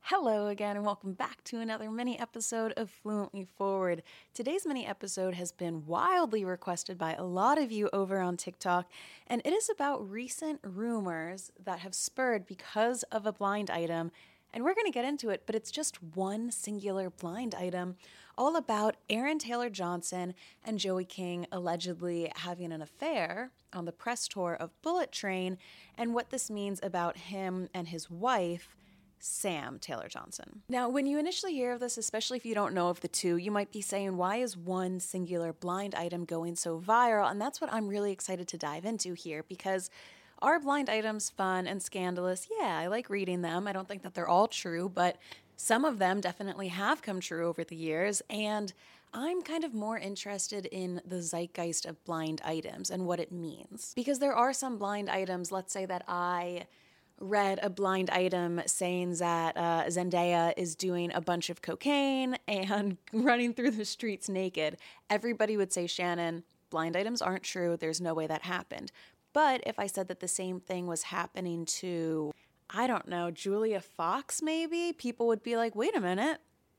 Hello again, and welcome back to another mini episode of Fluently Forward. Today's mini episode has been wildly requested by a lot of you over on TikTok, and it is about recent rumors that have spurred because of a blind item. And we're going to get into it, but it's just one singular blind item, all about Aaron Taylor Johnson and Joey King allegedly having an affair on the press tour of Bullet Train, and what this means about him and his wife, Sam Taylor Johnson. Now, when you initially hear of this, especially if you don't know of the two, you might be saying, why is one singular blind item going so viral? And that's what I'm really excited to dive into here, because are blind items fun and scandalous? Yeah, I like reading them. I don't think that they're all true, but some of them definitely have come true over the years. And I'm kind of more interested in the zeitgeist of blind items and what it means. Because there are some blind items, let's say that I read a blind item saying that Zendaya is doing a bunch of cocaine and running through the streets naked. Everybody would say, Shannon, blind items aren't true. There's no way that happened. But if I said that the same thing was happening to, I don't know, Julia Fox maybe, people would be like, wait a minute.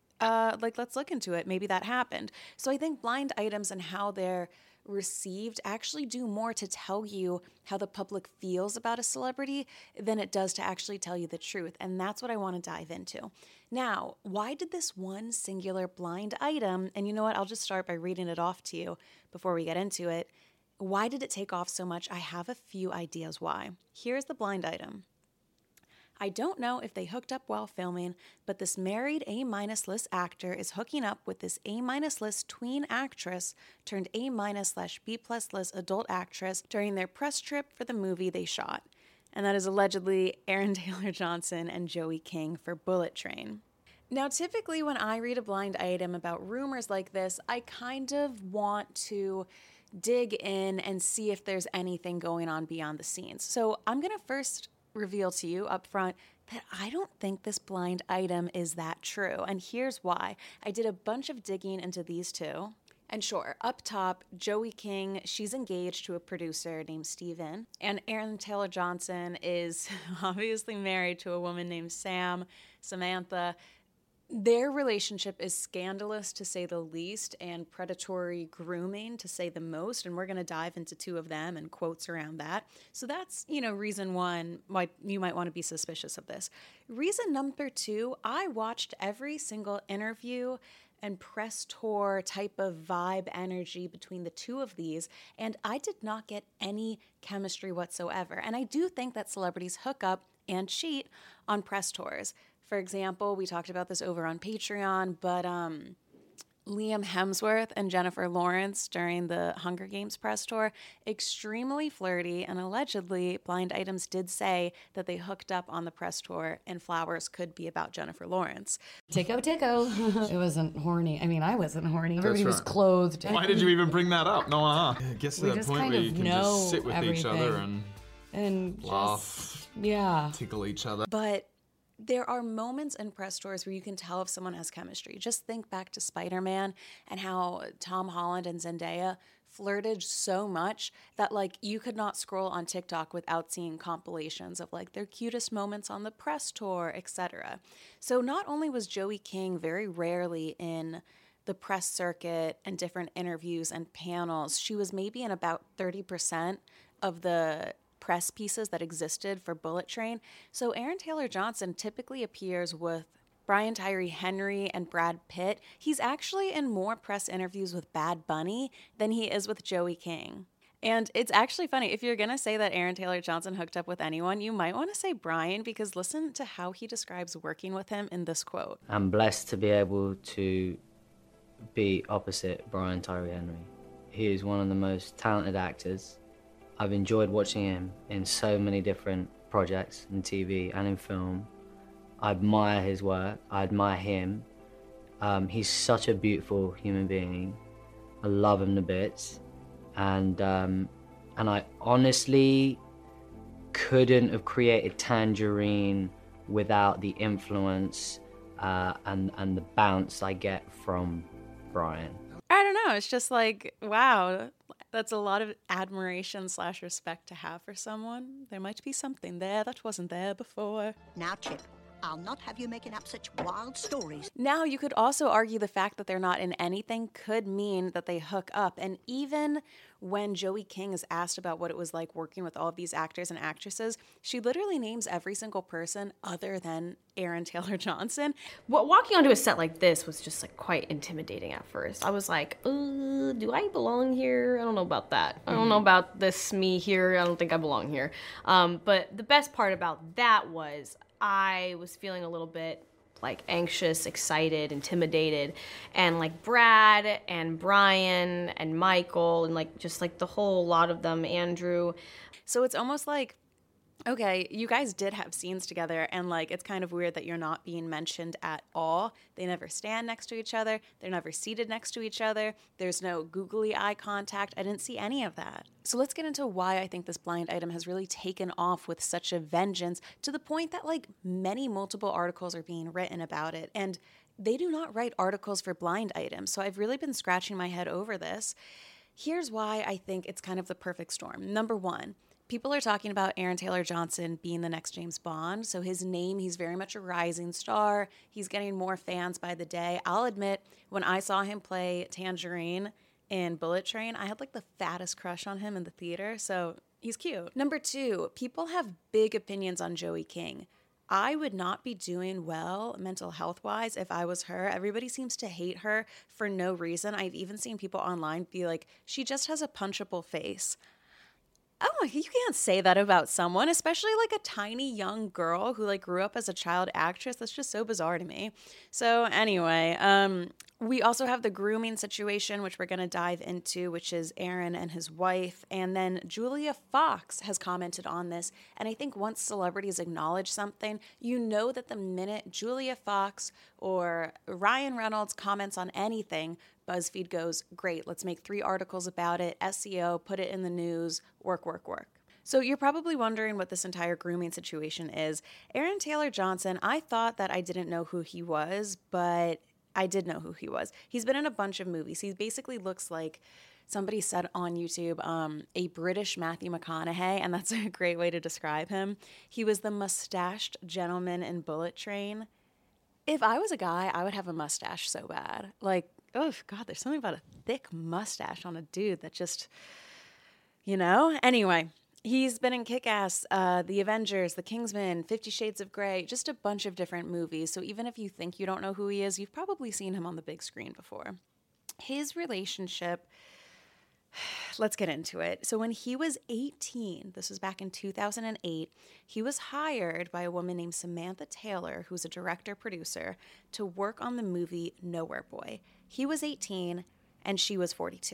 Let's look into it. Maybe that happened. So I think blind items and how they're received actually do more to tell you how the public feels about a celebrity than it does to actually tell you the truth. And that's what I want to dive into. Now, why did this one singular blind item, and you know what, I'll just start by reading it off to you before we get into it. Why did it take off so much? I have a few ideas why. Here's the blind item. I don't know if they hooked up while filming, but this married A-minus list actor is hooking up with this A-minus list tween actress turned A-minus/B+ list adult actress during their press trip for the movie they shot. And that is allegedly Aaron Taylor Johnson and Joey King for Bullet Train. Now, typically when I read a blind item about rumors like this, I kind of want to dig in and see if there's anything going on beyond the scenes. So I'm going to first reveal to you up front that I don't think this blind item is that true. And here's why. I did a bunch of digging into these two. And sure, up top, Joey King, she's engaged to a producer named Steven. And Aaron Taylor Johnson is obviously married to a woman named Samantha. Their relationship is scandalous, to say the least, and predatory grooming, to say the most. And we're going to dive into two of them and quotes around that. So that's, reason one why you might want to be suspicious of this. Reason number two, I watched every single interview and press tour type of vibe energy between the two of these, and I did not get any chemistry whatsoever. And I do think that celebrities hook up and cheat on press tours. For example, we talked about this over on Patreon, but Liam Hemsworth and Jennifer Lawrence during the Hunger Games press tour, extremely flirty, and allegedly blind items did say that they hooked up on the press tour, and flowers could be about Jennifer Lawrence. Tico. It wasn't horny. I mean, I wasn't horny. Everybody was right. clothed. Why did you even bring that up? No, I guess to We that just point kind where of you can know just sit with each other and laugh, yeah. tickle each other. But there are moments in press tours where you can tell if someone has chemistry. Just think back to Spider-Man and how Tom Holland and Zendaya flirted so much that you could not scroll on TikTok without seeing compilations of their cutest moments on the press tour, etc. So not only was Joey King very rarely in the press circuit and different interviews and panels, she was maybe in about 30% of the press pieces that existed for Bullet Train. So Aaron Taylor Johnson typically appears with Brian Tyree Henry and Brad Pitt. He's actually in more press interviews with Bad Bunny than he is with Joey King. And it's actually funny, if you're going to say that Aaron Taylor Johnson hooked up with anyone, you might want to say Brian, because listen to how he describes working with him in this quote. I'm blessed to be able to be opposite Brian Tyree Henry. He is one of the most talented actors. I've enjoyed watching him in so many different projects in TV and in film. I admire his work. I admire him. He's such a beautiful human being. I love him to bits. And I honestly couldn't have created Tangerine without the influence and the bounce I get from Brian. I don't know. It's just wow, that's a lot of admiration/respect to have for someone. There might be something there that wasn't there before. Now, Chip, I'll not have you making up such wild stories. Now, you could also argue the fact that they're not in anything could mean that they hook up. And even when Joey King is asked about what it was like working with all of these actors and actresses, she literally names every single person other than Aaron Taylor Johnson. Well, walking onto a set like this was just like quite intimidating at first. I was like, do I belong here? I don't know about that. I don't know about this me here. I don't think I belong here. But the best part about that was I was feeling a little bit like anxious, excited, intimidated, and like Brad and Brian and Michael and like just like the whole lot of them, Andrew. So it's almost like, okay, you guys did have scenes together, and like it's kind of weird that you're not being mentioned at all. They never stand next to each other. They're never seated next to each other. There's no googly eye contact. I didn't see any of that. So let's get into why I think this blind item has really taken off with such a vengeance, to the point that like many multiple articles are being written about it. And they do not write articles for blind items. So I've really been scratching my head over this. Here's why I think it's kind of the perfect storm. Number one, people are talking about Aaron Taylor Johnson being the next James Bond. So his name, he's very much a rising star. He's getting more fans by the day. I'll admit, when I saw him play Tangerine in Bullet Train, I had like the fattest crush on him in the theater. So he's cute. Number two, people have big opinions on Joey King. I would not be doing well mental health-wise if I was her. Everybody seems to hate her for no reason. I've even seen people online be like, she just has a punchable face. Oh, you can't say that about someone, especially like a tiny young girl who like grew up as a child actress. That's just so bizarre to me. So anyway, we also have the grooming situation, which we're going to dive into, which is Aaron and his wife. And then Julia Fox has commented on this. And I think once celebrities acknowledge something, you know that the minute Julia Fox or Ryan Reynolds comments on anything, BuzzFeed goes, great, let's make 3 articles about it, SEO, put it in the news, work. So you're probably wondering what this entire grooming situation is. Aaron Taylor Johnson, I thought that I didn't know who he was, but I did know who he was. He's been in a bunch of movies. He basically looks like, somebody said on YouTube, a British Matthew McConaughey, and that's a great way to describe him. He was the mustached gentleman in Bullet Train. If I was a guy, I would have a mustache so bad. Like, oh, God, there's something about a thick mustache on a dude that just, you know? Anyway, he's been in Kick-Ass, The Avengers, The Kingsman, 50 Shades of Grey, just a bunch of different movies. So even if you think you don't know who he is, you've probably seen him on the big screen before. His relationship, let's get into it. So when he was 18, this was back in 2008, he was hired by a woman named Samantha Taylor, who's a director-producer, to work on the movie Nowhere Boy. He was 18 and she was 42.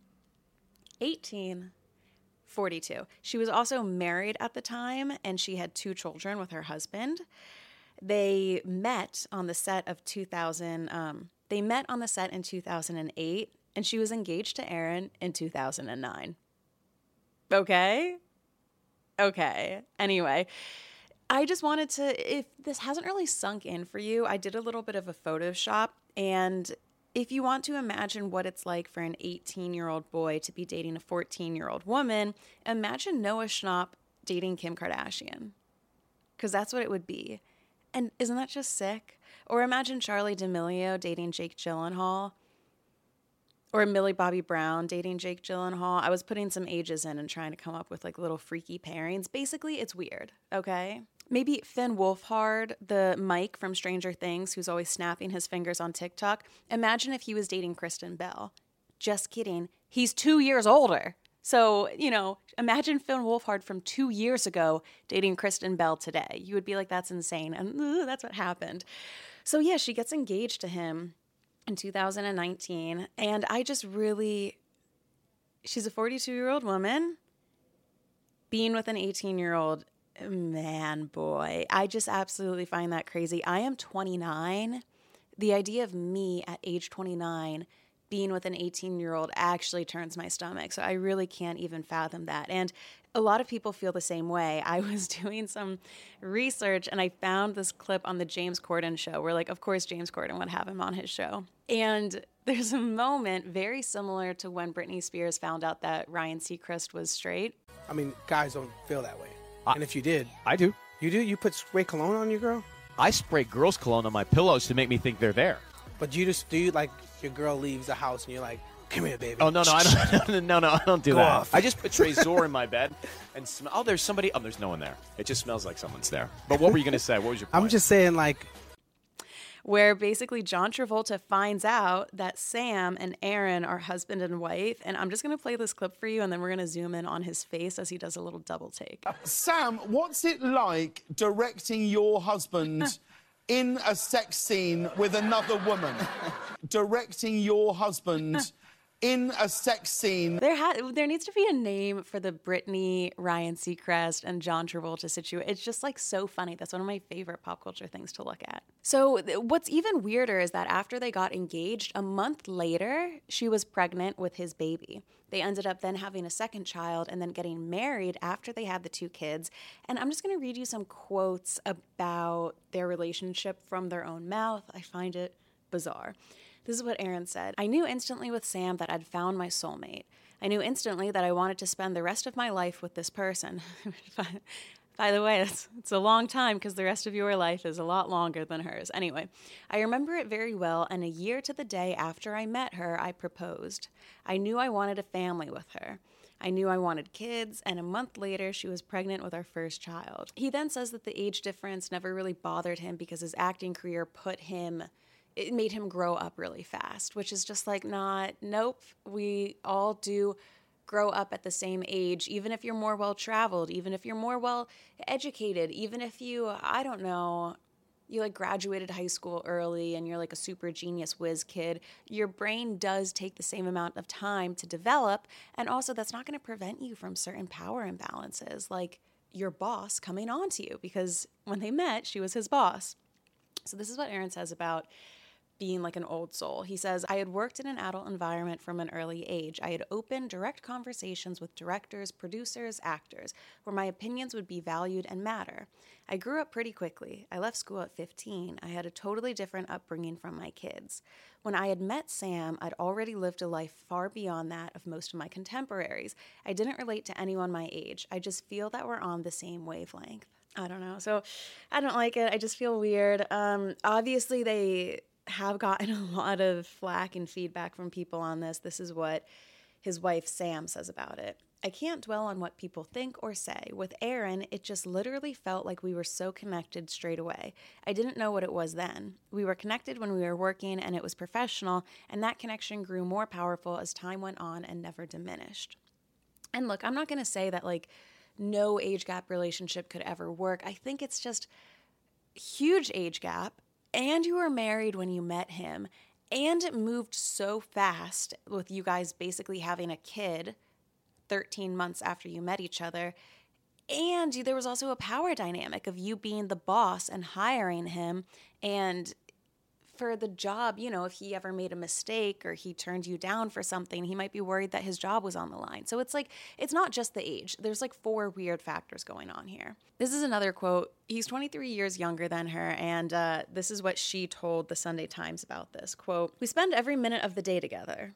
18, 42. She was also married at the time, and she had 2 children with her husband. They met on the set of 2000. They met on the set in 2008, and she was engaged to Aaron in 2009. Okay. Anyway, I just wanted to, if this hasn't really sunk in for you, I did a little bit of a Photoshop, and if you want to imagine what it's like for an 18-year-old boy to be dating a 14-year-old woman, imagine Noah Schnapp dating Kim Kardashian. Because that's what it would be. And isn't that just sick? Or imagine Charli D'Amelio dating Jake Gyllenhaal. Or Millie Bobby Brown dating Jake Gyllenhaal. I was putting some ages in and trying to come up with like little freaky pairings. Basically, it's weird, okay? Maybe Finn Wolfhard, the Mike from Stranger Things, who's always snapping his fingers on TikTok. Imagine if he was dating Kristen Bell. Just kidding. He's 2 years older. So, you know, imagine Finn Wolfhard from 2 years ago dating Kristen Bell today. You would be like, that's insane. And that's what happened. So, yeah, she gets engaged to him in 2019. And I just really, she's a 42-year-old woman being with an 18-year-old man, boy. I just absolutely find that crazy. I am 29. The idea of me at age 29 being with an 18-year-old actually turns my stomach. So I really can't even fathom that. And a lot of people feel the same way. I was doing some research and I found this clip on the James Corden show where, like, of course, James Corden would have him on his show. And there's a moment very similar to when Britney Spears found out that Ryan Seacrest was straight. I mean, guys don't feel that way. And if you did. I do. You do? You put spray cologne on your girl? I spray girls' cologne on my pillows to make me think they're there. But you just do like your girl leaves the house and you're like, come here, baby. Oh no, I don't. No, I don't do Go that. off. I just put Trezor in my bed and smell. Oh, there's somebody. Oh, there's no one there. It just smells like someone's there. But what were you gonna say? What was your point? I'm just saying, like, where basically John Travolta finds out that Sam and Aaron are husband and wife. And I'm just going to play this clip for you, and then we're going to zoom in on his face as he does a little double take. Sam, what's it like directing your husband in a sex scene with another woman? Directing your husband in a sex scene. There needs to be a name for the Britney, Ryan Seacrest, and John Travolta situation. It's just like so funny. That's one of my favorite pop culture things to look at. So what's even weirder is that after they got engaged, a month later, she was pregnant with his baby. They ended up then having a second child and then getting married after they had the 2 kids. And I'm just going to read you some quotes about their relationship from their own mouth. I find it bizarre. This is what Aaron said. I knew instantly with Sam that I'd found my soulmate. I knew instantly that I wanted to spend the rest of my life with this person. By the way, it's a long time because the rest of your life is a lot longer than hers. Anyway, I remember it very well, and a year to the day after I met her, I proposed. I knew I wanted a family with her. I knew I wanted kids, and a month later, she was pregnant with our first child. He then says that the age difference never really bothered him because his acting career it made him grow up really fast, which is just like nope. We all do grow up at the same age, even if you're more well-traveled, even if you're more well-educated, even if you, I don't know, you like graduated high school early and you're like a super genius whiz kid, your brain does take the same amount of time to develop. And also that's not going to prevent you from certain power imbalances, like your boss coming on to you, because when they met, she was his boss. So this is what Aaron says about being like an old soul. He says, I had worked in an adult environment from an early age. I had open, direct conversations with directors, producers, actors, where my opinions would be valued and matter. I grew up pretty quickly. I left school at 15. I had a totally different upbringing from my kids. When I had met Sam, I'd already lived a life far beyond that of most of my contemporaries. I didn't relate to anyone my age. I just feel that we're on the same wavelength. I don't know. So I don't like it. I just feel weird. Obviously, they have gotten a lot of flack and feedback from people on this. This is what his wife Sam says about it. I can't dwell on what people think or say. With Aaron, it just literally felt like we were so connected straight away. I didn't know what it was then. We were connected when we were working and it was professional, and that connection grew more powerful as time went on and never diminished. And look, I'm not going to say that like no age gap relationship could ever work. I think it's just huge age gap. And you were married when you met him, and it moved so fast with you guys basically having a kid 13 months after you met each other. And there was also a power dynamic of you being the boss and hiring him, and for the job, you know, if he ever made a mistake or he turned you down for something, he might be worried that his job was on the line. So it's like, it's not just the age. There's like 4 weird factors going on here. This is another quote. He's 23 years younger than her, and this is what she told the Sunday Times about this. Quote, we spend every minute of the day together.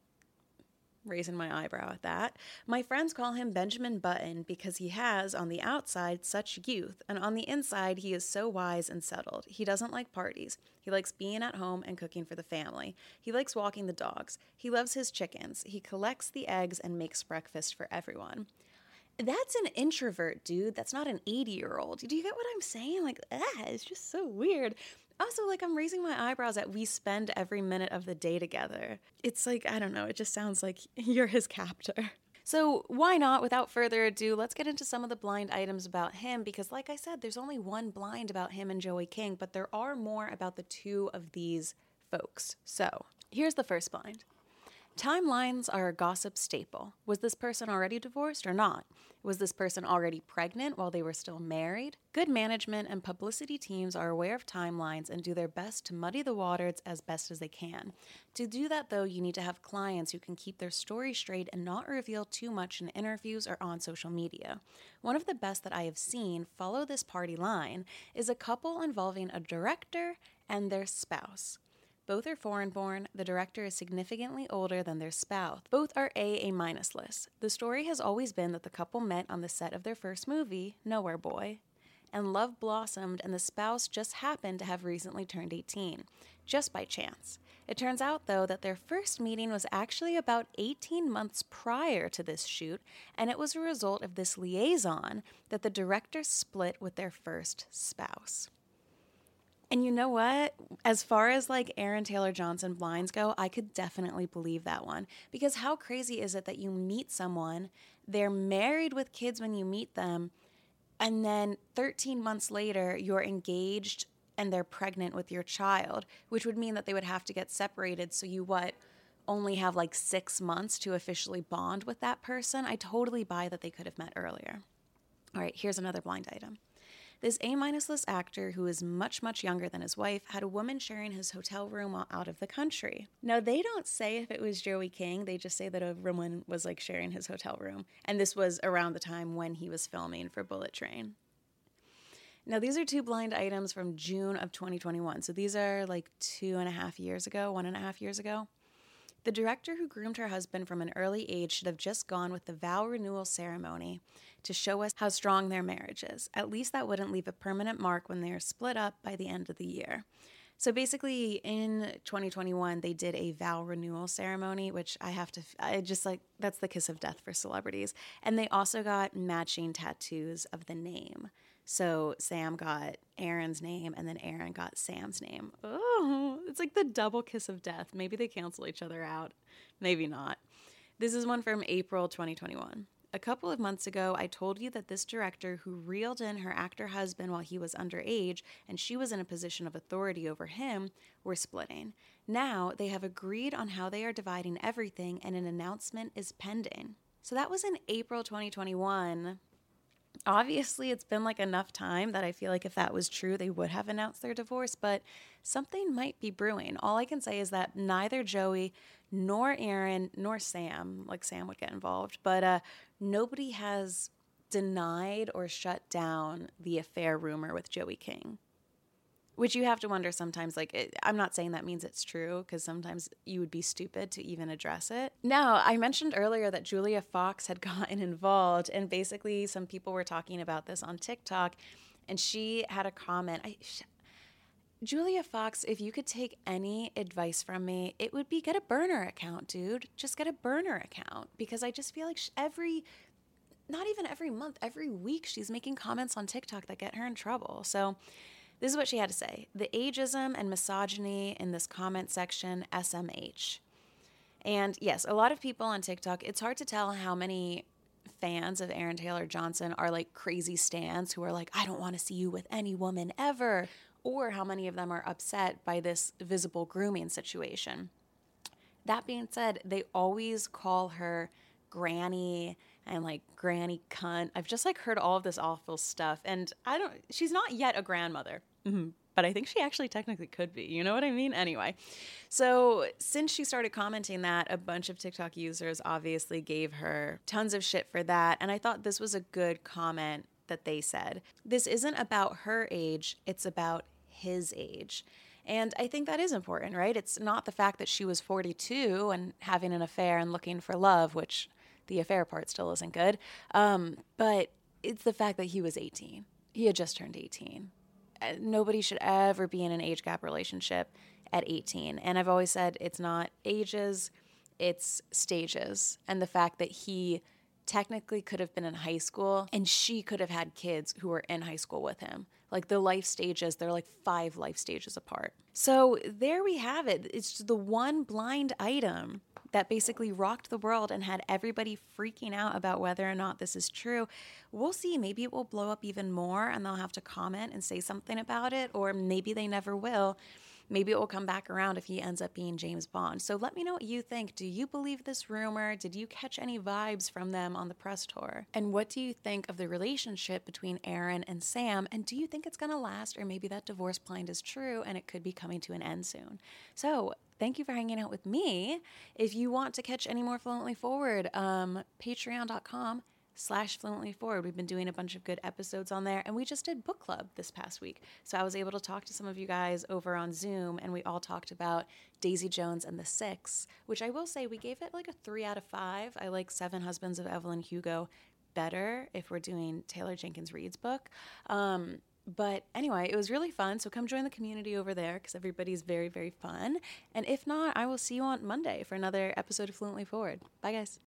Raising my eyebrow at that. My friends call him Benjamin Button because he has, on the outside, such youth, and on the inside, he is so wise and settled. He doesn't like parties. He likes being at home and cooking for the family. He likes walking the dogs. He loves his chickens. He collects the eggs and makes breakfast for everyone. That's an introvert, dude. That's not an 80-year-old. Do you get what I'm saying? Like, it's just so weird. Also, like, I'm raising my eyebrows at we spend every minute of the day together. It's like, I don't know, it just sounds like you're his captor. So why not, without further ado, let's get into some of the blind items about him, because like I said, there's only one blind about him and Joey King, but there are more about the 2 of these folks. So here's the first blind. Timelines are a gossip staple. Was this person already divorced or not? Was this person already pregnant while they were still married? Good management and publicity teams are aware of timelines and do their best to muddy the waters as best as they can. To do that, though, you need to have clients who can keep their story straight and not reveal too much in interviews or on social media. One of the best that I have seen follow this party line is a couple involving a director and their spouse. Both are foreign-born. The director is significantly older than their spouse. Both are A- lists. The story has always been that the couple met on the set of their first movie, Nowhere Boy. and love blossomed, and the spouse just happened to have recently turned 18, just by chance. It turns out, though, that their first meeting was actually about 18 months prior to this shoot, and it was a result of this liaison that the director split with their first spouse. And you know what? As far as like Aaron Taylor Johnson blinds go, I could definitely believe that one. Because how crazy is it that you meet someone, they're married with kids when you meet them, and then 13 months later, you're engaged and they're pregnant with your child, which would mean that they would have to get separated. So you only have like 6 months to officially bond with that person? I totally buy that they could have met earlier. All right, here's another blind item. This A-list actor, who is much, much younger than his wife, had a woman sharing his hotel room while out of the country. Now, they don't say if it was Joey King. They just say that a woman was like sharing his hotel room. And this was around the time when he was filming for Bullet Train. Now, these are two blind items from June of 2021. So these are like 1.5 years ago. The director who groomed her husband from an early age should have just gone with the vow renewal ceremony to show us how strong their marriage is. At least that wouldn't leave a permanent mark when they are split up by the end of the year. So basically in 2021, they did a vow renewal ceremony, which that's the kiss of death for celebrities. And they also got matching tattoos of the name. So Sam got Aaron's name, and then Aaron got Sam's name. Oh, it's like the double kiss of death. Maybe they cancel each other out. Maybe not. This is one from April 2021. A couple of months ago, I told you that this director who reeled in her actor husband while he was underage and she was in a position of authority over him were splitting. Now they have agreed on how they are dividing everything, and an announcement is pending. So that was in April 2021. Obviously, it's been like enough time that I feel like if that was true, they would have announced their divorce, but something might be brewing. All I can say is that neither Joey nor Aaron nor Sam, like Sam would get involved, but nobody has denied or shut down the affair rumor with Joey King. Which you have to wonder sometimes, I'm not saying that means it's true, because sometimes you would be stupid to even address it. Now, I mentioned earlier that Julia Fox had gotten involved, and basically some people were talking about this on TikTok, and she had a comment. Julia Fox, if you could take any advice from me, it would be get a burner account, dude. Just get a burner account, because I just feel like not even every month, every week, she's making comments on TikTok that get her in trouble. So this is what she had to say. The ageism and misogyny in this comment section, SMH. And yes, a lot of people on TikTok, it's hard to tell how many fans of Aaron Taylor Johnson are like crazy stans who are like, I don't want to see you with any woman ever, or how many of them are upset by this visible grooming situation. That being said, they always call her granny and like granny cunt. I've just like heard all of this awful stuff, and she's not yet a grandmother, but I think she actually technically could be, you know what I mean? Anyway, so since she started commenting that, a bunch of TikTok users obviously gave her tons of shit for that, and I thought this was a good comment that they said. This isn't about her age, it's about his age. And I think that is important, right? It's not the fact that she was 42 and having an affair and looking for love, which the affair part still isn't good. But it's the fact that he was 18. He had just turned 18. Nobody should ever be in an age gap relationship at 18. And I've always said it's not ages, it's stages. And the fact that he technically could have been in high school and she could have had kids who were in high school with him. Like the life stages, they're like 5 life stages apart. So there we have it. It's the one blind item that basically rocked the world and had everybody freaking out about whether or not this is true. We'll see. Maybe it will blow up even more and they'll have to comment and say something about it, or maybe they never will. Maybe it will come back around if he ends up being James Bond. So let me know what you think. Do you believe this rumor? Did you catch any vibes from them on the press tour? And what do you think of the relationship between Aaron and Sam? And do you think it's going to last, or maybe that divorce blind is true and it could be coming to an end soon? So thank you for hanging out with me. If you want to catch any more Fluently Forward, patreon.com/Fluently Forward. We've been doing a bunch of good episodes on there, and we just did book club this past week. So I was able to talk to some of you guys over on Zoom, and we all talked about Daisy Jones and the Six, which I will say we gave it like a 3 out of 5. I like 7 Husbands of Evelyn Hugo better if we're doing Taylor Jenkins Reid's book. But anyway, it was really fun. So come join the community over there because everybody's very, very fun. And if not, I will see you on Monday for another episode of Fluently Forward. Bye, guys.